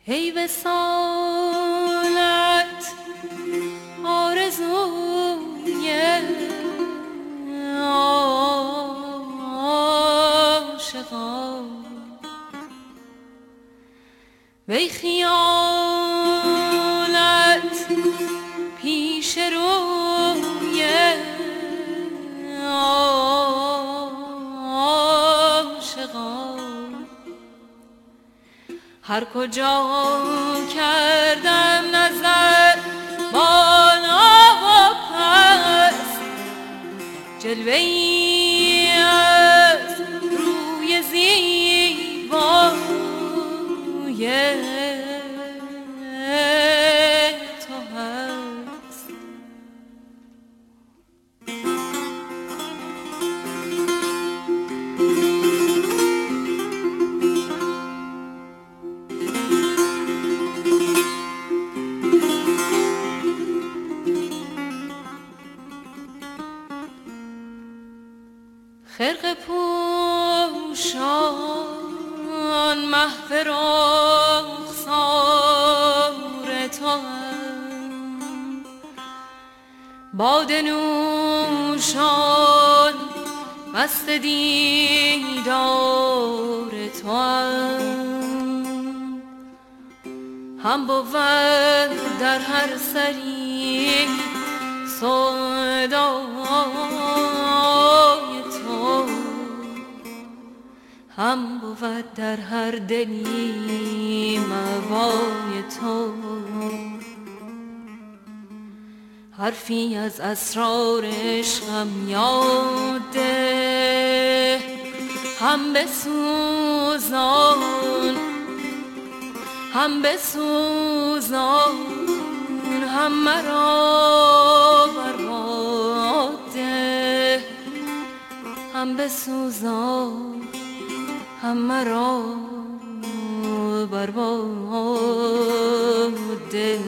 ای وصالت آرزوی عاشقان، وی خیالت پیش روی عاشقان. هر کجا کردم نظر بالا و پس، جلوه‌ای از روی زیبای تو هست. خرقه پوشان محو رخسار تو هم، باده نوشان مست دیدار تو هم بود در هر سری سودای تو، هم بود در هر دلی موای تو. حرفی از اسرار عشقم یاد ده، هم بسوزان هم بسوزان، هم مرا برباد ده، هم بسوزان هم مرا برباد ده.